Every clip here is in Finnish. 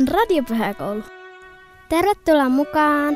on Radiopyhäkoulu. Tervetuloa mukaan!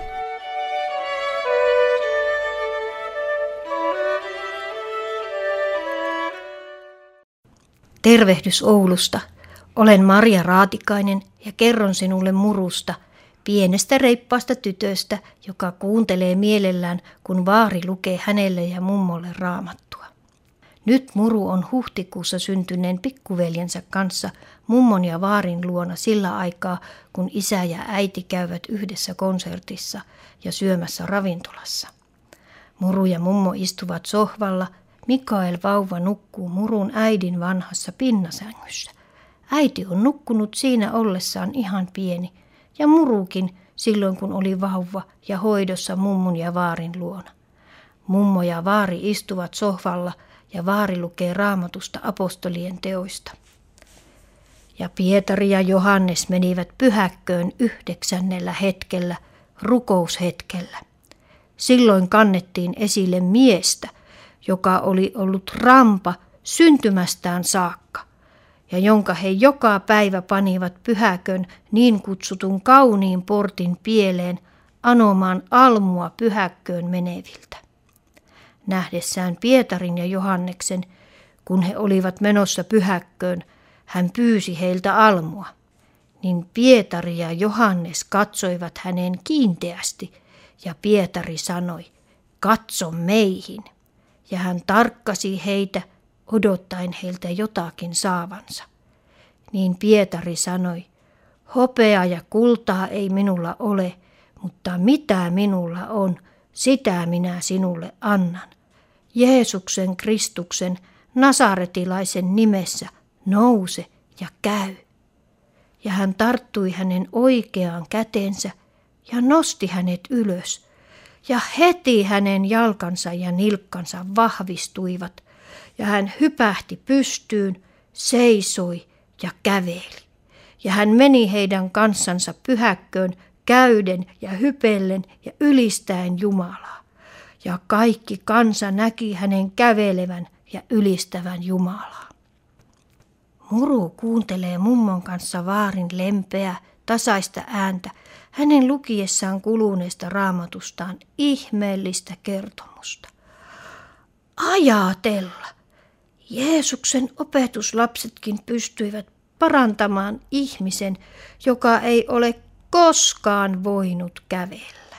Tervehdys Oulusta. Olen Maria Raatikainen ja kerron sinulle Murusta, pienestä reippaasta tytöstä, joka kuuntelee mielellään, kun vaari lukee hänelle ja mummolle raamattua. Nyt Muru on huhtikuussa syntyneen pikkuveljensä kanssa mummon ja vaarin luona sillä aikaa, kun isä ja äiti käyvät yhdessä konsertissa ja syömässä ravintolassa. Muru ja mummo istuvat sohvalla. Mikael vauva nukkuu Murun äidin vanhassa pinnasängyssä. Äiti on nukkunut siinä ollessaan ihan pieni, ja Murukin silloin kun oli vauva ja hoidossa mummun ja vaarin luona. Mummo ja vaari istuvat sohvalla ja vaari lukee Raamatusta apostolien teoista. Ja Pietari ja Johannes menivät pyhäkköön 9. hetkellä, rukoushetkellä. Silloin kannettiin esille miestä, joka oli ollut rampa syntymästään saakka, ja jonka he joka päivä panivat pyhäkön niin kutsutun kauniin portin pieleen anomaan almua pyhäkköön meneviltä. Nähdessään Pietarin ja Johanneksen, kun he olivat menossa pyhäkköön, hän pyysi heiltä almua. Niin Pietari ja Johannes katsoivat häneen kiinteästi, ja Pietari sanoi, katso meihin. Ja hän tarkkasi heitä, odottaen heiltä jotakin saavansa. Niin Pietari sanoi, hopea ja kultaa ei minulla ole, mutta mitä minulla on, sitä minä sinulle annan. Jeesuksen Kristuksen, nasaretilaisen nimessä, nouse ja käy. Ja hän tarttui hänen oikeaan kätensä ja nosti hänet ylös. Ja heti hänen jalkansa ja nilkkansa vahvistuivat, ja hän hypähti pystyyn, seisoi ja käveli. Ja hän meni heidän kanssansa pyhäkköön käyden ja hypellen ja ylistäen Jumalaa. Ja kaikki kansa näki hänen kävelevän ja ylistävän Jumalaa. Muru kuuntelee mummon kanssa vaarin lempeää, tasaista ääntä, hänen lukiessaan kuluneesta raamatustaan ihmeellistä kertomusta. Ajatella! Jeesuksen opetuslapsetkin pystyivät parantamaan ihmisen, joka ei ole koskaan voinut kävellä.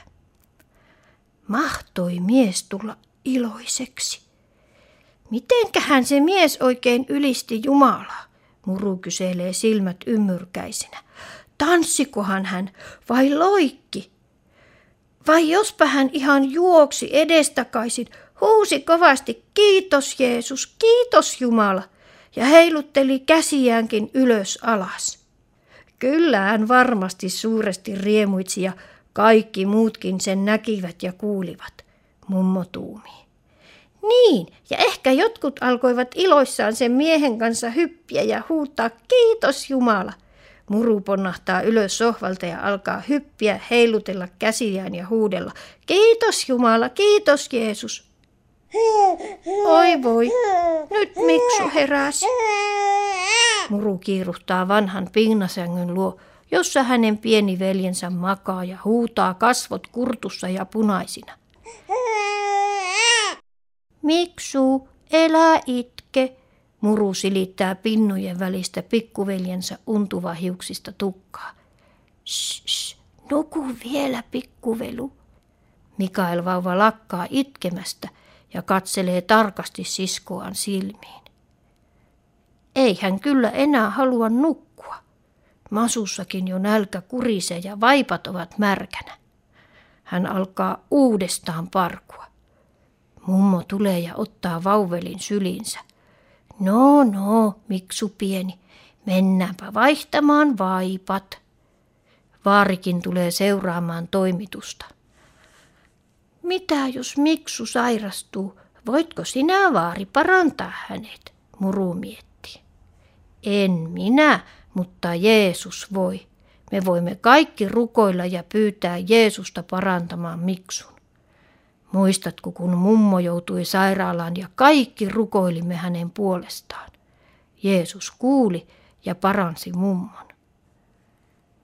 Mahtoi mies tulla iloiseksi. Mitenkähän se mies oikein ylisti Jumalaa? Muru kyselee silmät ymmyrkäisinä. Tanssikohan hän vai loikki? Vai jospa hän ihan juoksi edestakaisin, huusi kovasti kiitos Jeesus, kiitos Jumala ja heilutteli käsiäänkin ylös alas. Kyllä hän varmasti suuresti riemuitsi ja kaikki muutkin sen näkivät ja kuulivat, mummo tuumii. Niin, ja ehkä jotkut alkoivat iloissaan sen miehen kanssa hyppiä ja huutaa kiitos Jumala. Muru ponnahtaa ylös sohvalta ja alkaa hyppiä, heilutella käsiään ja huudella. Kiitos Jumala, kiitos Jeesus. Oi voi, nyt Miksu heräsi. Muru kiiruhtaa vanhan pinnasängyn luo, jossa hänen pieni veljensä makaa ja huutaa kasvot kurtussa ja punaisina. Miksu, elä itke. Muru silittää pinnojen välistä pikkuveljensä untuvahiuksista tukkaa. Shh, nuku vielä pikkuvelu. Mikael vauva lakkaa itkemästä ja katselee tarkasti siskoaan silmiin. Ei hän kyllä enää halua nukkua. Masussakin jo nälkä kurisee ja vaipat ovat märkänä. Hän alkaa uudestaan parkua. Mummo tulee ja ottaa vauvelin syliinsä. No, Miksu pieni, mennäänpä vaihtamaan vaipat. Vaarikin tulee seuraamaan toimitusta. Mitä jos Miksu sairastuu, voitko sinä vaari parantaa hänet, Muru mietti. En minä, mutta Jeesus voi. Me voimme kaikki rukoilla ja pyytää Jeesusta parantamaan Miksun. Muistatko, kun mummo joutui sairaalaan ja kaikki rukoilimme hänen puolestaan? Jeesus kuuli ja paransi mummon.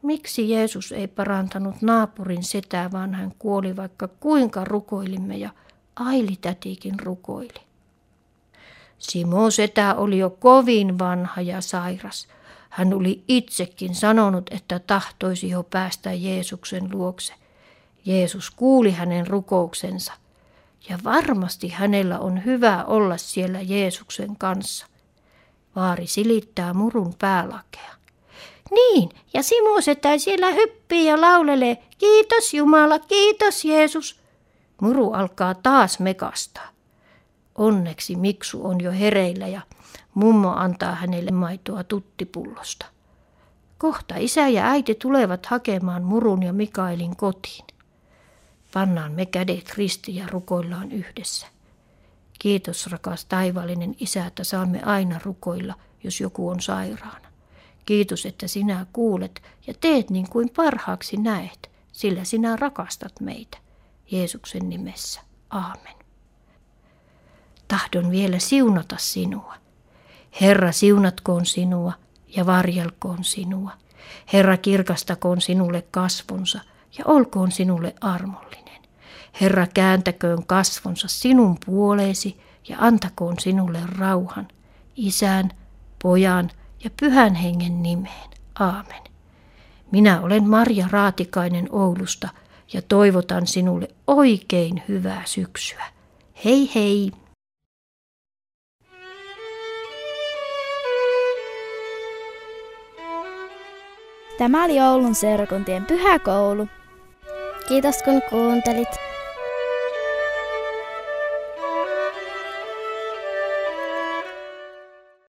Miksi Jeesus ei parantanut naapurin setää, vaan hän kuoli, vaikka kuinka rukoilimme ja Aili-tätikin rukoili? Simon setä oli jo kovin vanha ja sairas. Hän oli itsekin sanonut, että tahtoisi jo päästä Jeesuksen luokse. Jeesus kuuli hänen rukouksensa ja varmasti hänellä on hyvä olla siellä Jeesuksen kanssa. Vaari silittää murun päälakea. Niin, ja Simon setä siellä hyppii ja laulelee, kiitos Jumala, kiitos Jeesus. Muru alkaa taas mekastaa. Onneksi Miksu on jo hereillä ja mummo antaa hänelle maitoa tuttipullosta. Kohta isä ja äiti tulevat hakemaan Murun ja Mikaelin kotiin. Pannaan me kädet ristiin ja rukoillaan yhdessä. Kiitos rakas taivaallinen Isä, että saamme aina rukoilla, jos joku on sairaana. Kiitos, että sinä kuulet ja teet niin kuin parhaaksi näet, sillä sinä rakastat meitä. Jeesuksen nimessä. Aamen. Tahdon vielä siunata sinua. Herra, siunatkoon sinua ja varjelkoon sinua. Herra, kirkastakoon sinulle kasvonsa ja olkoon sinulle armollinen. Herra, kääntäköön kasvonsa sinun puoleesi ja antakoon sinulle rauhan. Isän, Pojan ja Pyhän Hengen nimeen. Aamen. Minä olen Marja Raatikainen Oulusta ja toivotan sinulle oikein hyvää syksyä. Hei hei! Tämä oli Oulun seurakuntien pyhäkoulu. Kiitos kun kuuntelit.